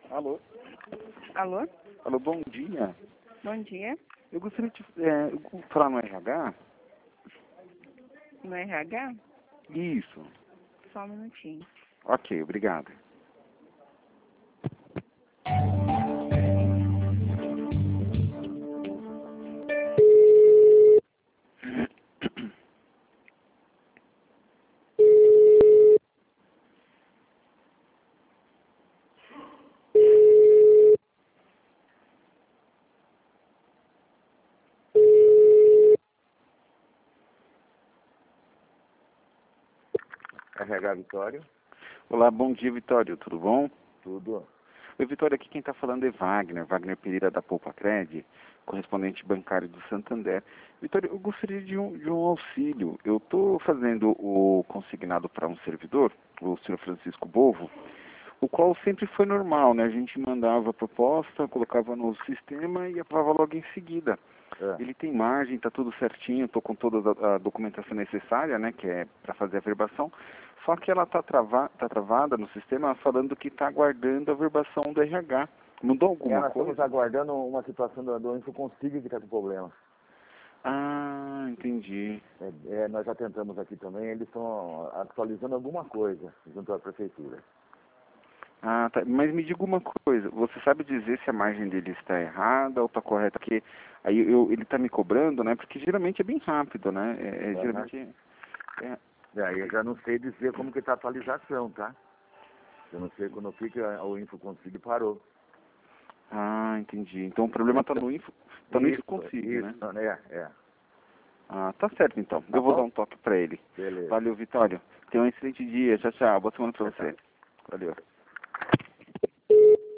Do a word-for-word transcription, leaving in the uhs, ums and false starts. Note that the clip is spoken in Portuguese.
Alô? Alô? Alô, bom dia. Bom dia. Eu gostaria de é, eu- falar no R H? No R H? Isso. Só um minutinho. Ok, obrigado. R H Vitória, Olá, bom dia, Vitório. Tudo bom? tudo. Oi, Vitória, aqui quem está falando é Wagner, Wagner Pereira da Poupa Cred, correspondente bancário do Santander. Vitória, eu gostaria de um, de um auxílio. Eu estou fazendo o consignado para um servidor, o senhor Francisco Bovo, o qual sempre foi normal, né? A gente mandava a proposta, colocava no sistema e aprovava logo em seguida. É. Ele tem margem, está tudo certinho, estou com toda a, a documentação necessária, né, que é para fazer a verbação, só que ela está trava, tá travada no sistema falando que está aguardando a verbação do R H. Mudou alguma É, nós coisa? estamos aguardando uma situação do, do Infoconsigo que está com problema. Ah, entendi. É, é, nós já tentamos aqui também, eles estão atualizando alguma coisa junto à prefeitura. Ah, tá. Mas me diga uma coisa, você sabe dizer se a margem dele está errada ou está correta? Porque aí eu, ele está me cobrando, né? Porque geralmente é bem rápido, né? É, é, Uhum. geralmente é, E aí eu já não sei dizer como que está a atualização, tá? Eu não sei quando fica o Infoconsigo parou. Ah, entendi. Então o problema está no info, tá no info Isso, consigo, né? isso, é, é. Ah, tá certo então. Tá Eu vou bom? dar um toque para ele. Beleza. Valeu, Vitório. Tenha um excelente dia. Tchau, tchau. Boa semana para Tchau, tchau. você. Valeu.